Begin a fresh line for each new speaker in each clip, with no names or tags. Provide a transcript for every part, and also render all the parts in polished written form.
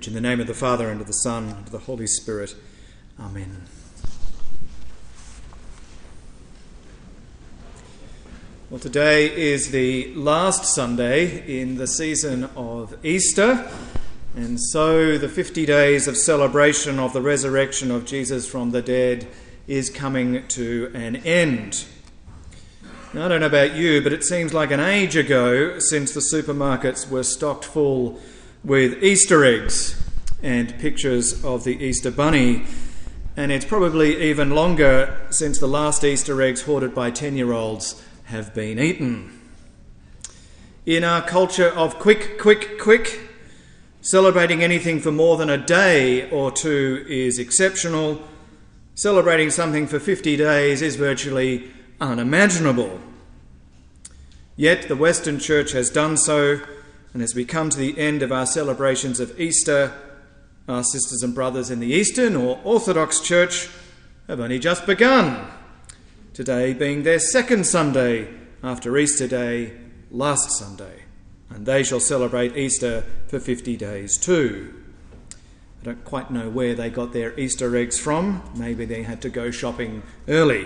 preach in the name of the Father, and of the Son, and of the Holy Spirit. Amen. Well, today is the last Sunday in the season of Easter, and so the 50 days of celebration of the resurrection of Jesus from the dead is coming to an end. Now, I don't know about you, but it seems like an age ago since the supermarkets were stocked full with Easter eggs and pictures of the Easter bunny, and it's probably even longer since the last Easter eggs hoarded by 10-year-olds have been eaten. In our culture of quick, celebrating anything for more than a day or two is exceptional. Celebrating something for 50 days is virtually unimaginable. Yet the Western Church has done so, and as we come to the end of our celebrations of Easter, our sisters and brothers in the Eastern or Orthodox Church have only just begun, today being their second Sunday after Easter Day last Sunday, and they shall celebrate Easter for 50 days too. I don't quite know where they got their Easter eggs from. Maybe they had to go shopping early.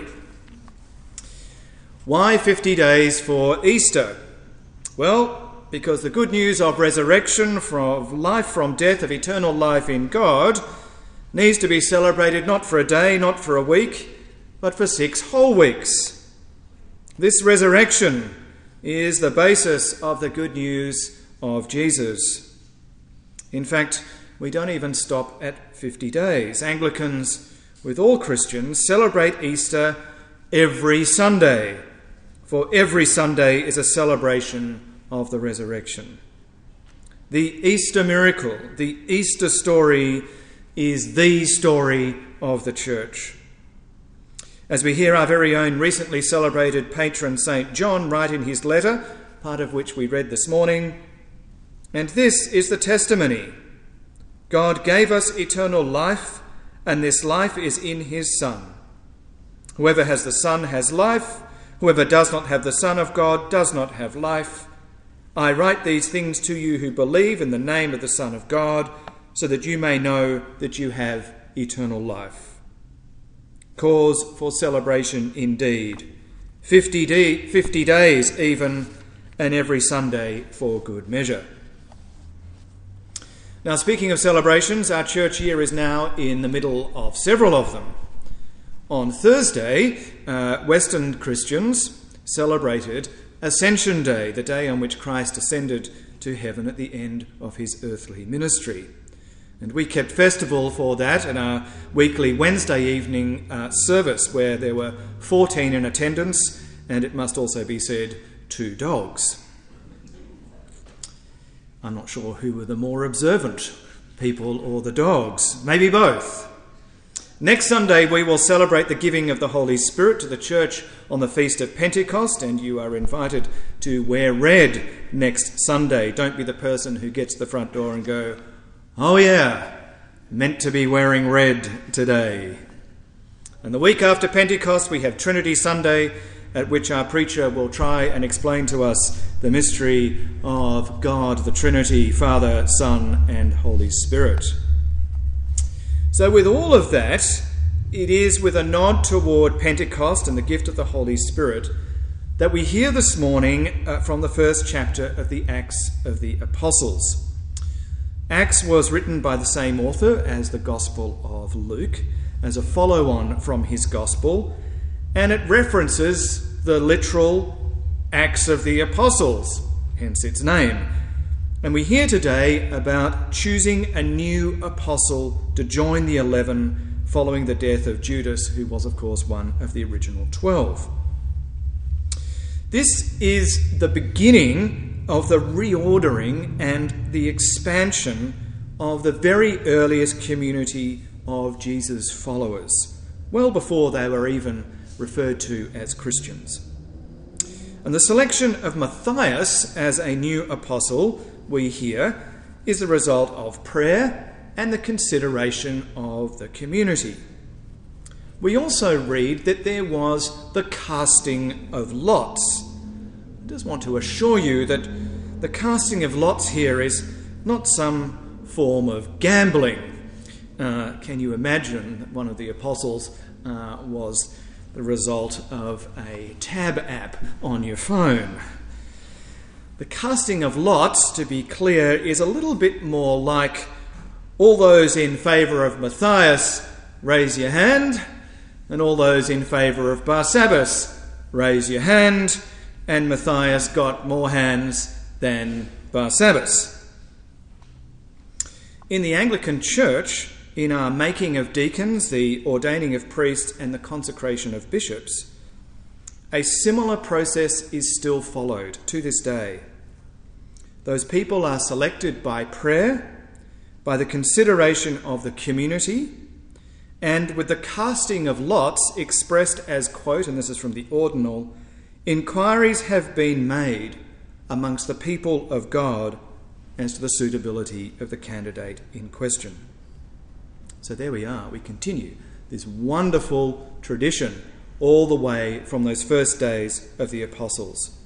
Why 50 days for Easter? Well, because the good news of resurrection, from life from death, of eternal life in God, needs to be celebrated not for a day, not for a week, but for 6 whole weeks. This resurrection is the basis of the good news of Jesus. In fact, we don't even stop at 50 days. Anglicans, with all Christians, celebrate Easter every Sunday, for every Sunday is a celebration of the resurrection. The Easter miracle, the Easter story, is the story of the church. As we hear our very own recently celebrated patron St. John write in his letter, part of which we read this morning, "And this is the testimony. God gave us eternal life, and this life is in his Son. Whoever has the Son has life. Whoever does not have the Son of God does not have life. I write these things to you who believe in the name of the Son of God, so that you may know that you have eternal life." Cause for celebration indeed. 50 days even, and every Sunday for good measure. Now, speaking of celebrations, our church year is now in the middle of several of them. On Thursday, Western Christians celebrated Ascension Day, the day on which Christ ascended to heaven at the end of his earthly ministry. And we kept festival for that in our weekly Wednesday evening service, where there were 14 in attendance, and it must also be said, 2 dogs. I'm not sure who were the more observant, people or the dogs. Maybe both. Next Sunday we will celebrate the giving of the Holy Spirit to the church on the Feast of Pentecost, and you are invited to wear red next Sunday. Don't be the person who gets to the front door and go, "Oh yeah, meant to be wearing red today." And the week after Pentecost we have Trinity Sunday, at which our preacher will try and explain to us the mystery of God, the Trinity, Father, Son, and Holy Spirit. So with all of that, it is with a nod toward Pentecost and the gift of the Holy Spirit that we hear this morning from the first chapter of the Acts of the Apostles. Acts was written by the same author as the Gospel of Luke, as a follow-on from his Gospel, and it references the literal Acts of the Apostles, hence its name. And we hear today about choosing a new apostle to join the 11 following the death of Judas, who was, of course, one of the original 12. This is the beginning of the reordering and the expansion of the very earliest community of Jesus' followers, well before they were even referred to as Christians. And the selection of Matthias as a new apostle, we hear, is the result of prayer and the consideration of the community. We also read that there was the casting of lots. I just want to assure you that the casting of lots here is not some form of gambling. Can you imagine that one of the apostles was the result of a tab app on your phone? The casting of lots, to be clear, is a little bit more like all those in favour of Matthias, raise your hand, and all those in favour of Barsabbas, raise your hand, and Matthias got more hands than Barsabbas. In the Anglican Church, in our making of deacons, the ordaining of priests, and the consecration of bishops, a similar process is still followed to this day. Those people are selected by prayer, by the consideration of the community, and with the casting of lots expressed as, quote, and this is from the Ordinal, inquiries have been made amongst the people of God as to the suitability of the candidate in question. So there we are. We continue this wonderful tradition all the way from those first days of the apostles.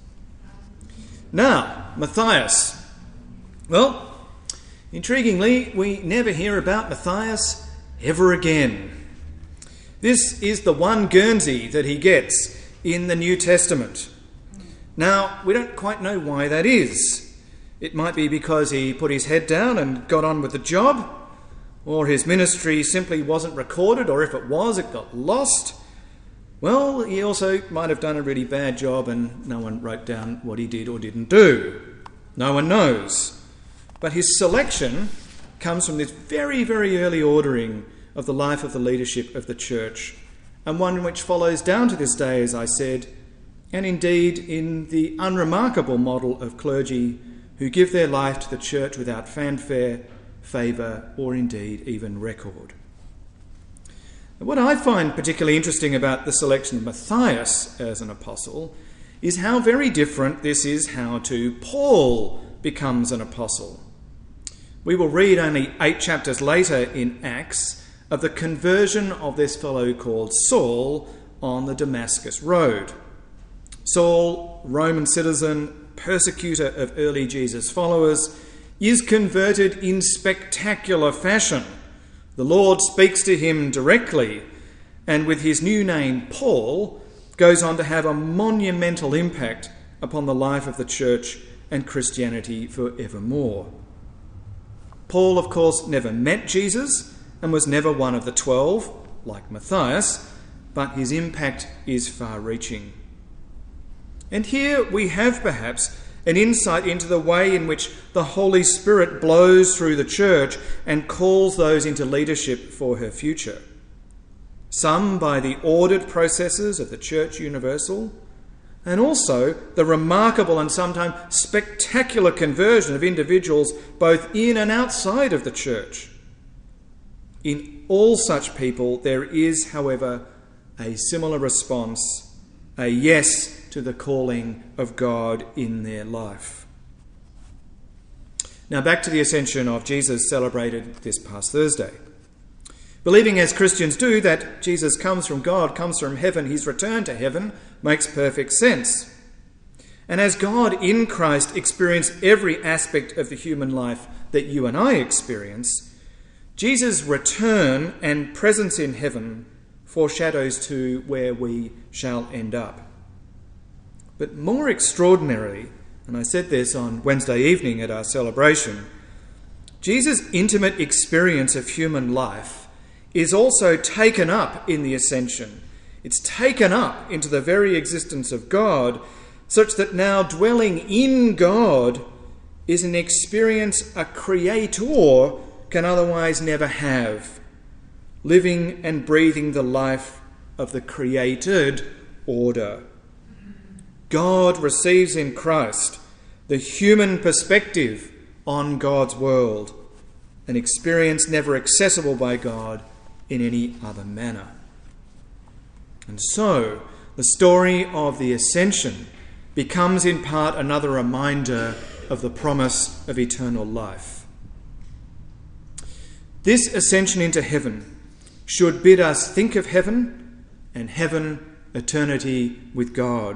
Now, Matthias. Well, intriguingly, we never hear about Matthias ever again. This is the one Guernsey that he gets in the New Testament. Now, we don't quite know why that is. It might be because he put his head down and got on with the job, or his ministry simply wasn't recorded, or if it was, it got lost. Well, he also might have done a really bad job and no one wrote down what he did or didn't do. No one knows. But his selection comes from this very, very early ordering of the life of the leadership of the church, and one which follows down to this day, as I said, and indeed in the unremarkable model of clergy who give their life to the church without fanfare, favour, or indeed even record. What I find particularly interesting about the selection of Matthias as an apostle is how very different this is how to Paul becomes an apostle. We will read only 8 chapters later in Acts of the conversion of this fellow called Saul on the Damascus road. Saul, Roman citizen, persecutor of early Jesus followers, is converted in spectacular fashion. The Lord speaks to him directly, and with his new name, Paul, goes on to have a monumental impact upon the life of the church and Christianity forevermore. Paul, of course, never met Jesus and was never one of the 12, like Matthias, but his impact is far-reaching. And here we have perhaps an insight into the way in which the Holy Spirit blows through the church and calls those into leadership for her future. Some by the ordered processes of the Church Universal, and also the remarkable and sometimes spectacular conversion of individuals both in and outside of the church. In all such people there is, however, a similar response, a yes to the calling of God in their life. Now back to the Ascension of Jesus celebrated this past Thursday. Believing as Christians do that Jesus comes from God, comes from heaven, his return to heaven makes perfect sense. And as God in Christ experienced every aspect of the human life that you and I experience, Jesus' return and presence in heaven foreshadows to where we shall end up. But more extraordinarily, and I said this on Wednesday evening at our celebration, Jesus' intimate experience of human life is also taken up in the Ascension. It's taken up into the very existence of God, such that now dwelling in God is an experience a creator can otherwise never have, living and breathing the life of the created order. God receives in Christ the human perspective on God's world, an experience never accessible by God in any other manner. And so, the story of the Ascension becomes in part another reminder of the promise of eternal life. This ascension into heaven should bid us think of heaven, and heaven, eternity with God.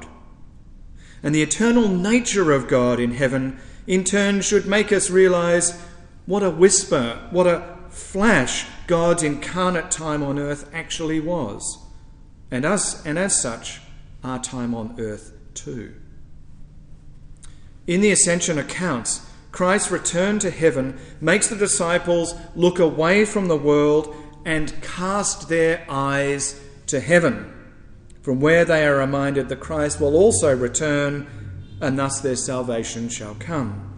And the eternal nature of God in heaven, in turn, should make us realise what a whisper, what a flash God's incarnate time on earth actually was. And as such, our time on earth too. In the Ascension accounts, Christ's return to heaven makes the disciples look away from the world and cast their eyes to heaven, from where they are reminded that Christ will also return, and thus their salvation shall come.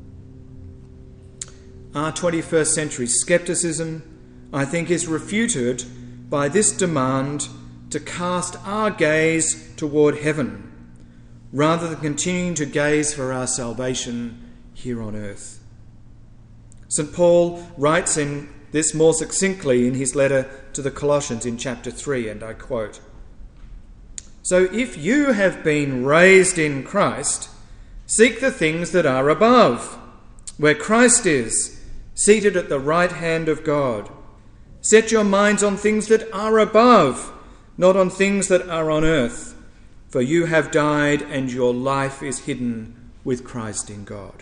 Our 21st century scepticism, I think, is refuted by this demand to cast our gaze toward heaven, rather than continuing to gaze for our salvation here on earth. St. Paul writes in this more succinctly in his letter to the Colossians in chapter 3, and I quote, "So if you have been raised in Christ, seek the things that are above, where Christ is, seated at the right hand of God. Set your minds on things that are above, not on things that are on earth. For you have died, and your life is hidden with Christ in God."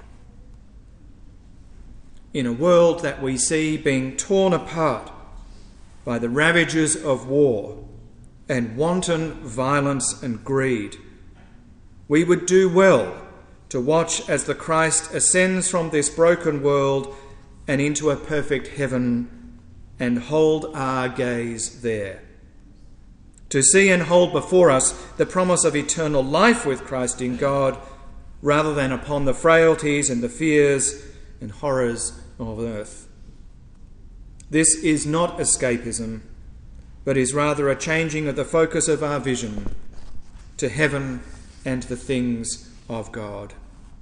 In a world that we see being torn apart by the ravages of war and wanton violence and greed, we would do well to watch as the Christ ascends from this broken world and into a perfect heaven, and hold our gaze there. To see and hold before us the promise of eternal life with Christ in God, rather than upon the frailties and the fears and horrors of earth. This is not escapism, but is rather a changing of the focus of our vision to heaven and the things of God.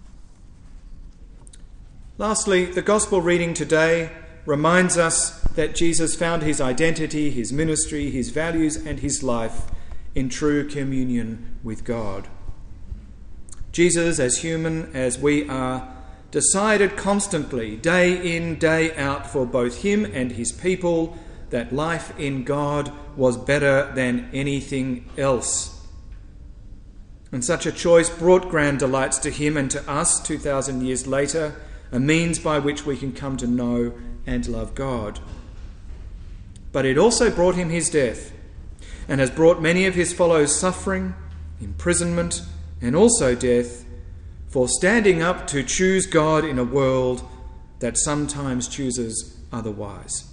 Lastly, the Gospel reading today reminds us that Jesus found his identity, his ministry, his values, and his life in true communion with God. Jesus, as human as we are, decided constantly, day in, day out, for both him and his people, that life in God was better than anything else. And such a choice brought grand delights to him and to us 2,000 years later, a means by which we can come to know and love God. But it also brought him his death, and has brought many of his followers suffering, imprisonment, and also death, for standing up to choose God in a world that sometimes chooses otherwise.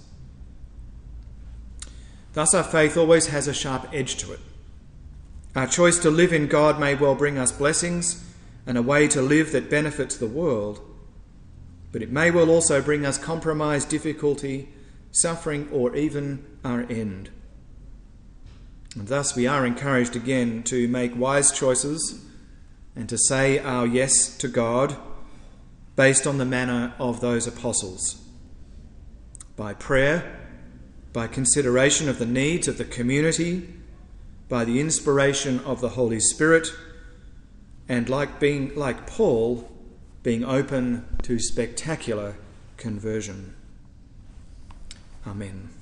Thus our faith always has a sharp edge to it. Our choice to live in God may well bring us blessings and a way to live that benefits the world, but it may well also bring us compromise, difficulty, suffering, or even our end. And thus we are encouraged again to make wise choices and to say our yes to God based on the manner of those apostles, by prayer, by consideration of the needs of the community, by the inspiration of the Holy Spirit, and like Paul, being open to spectacular conversion. Amen.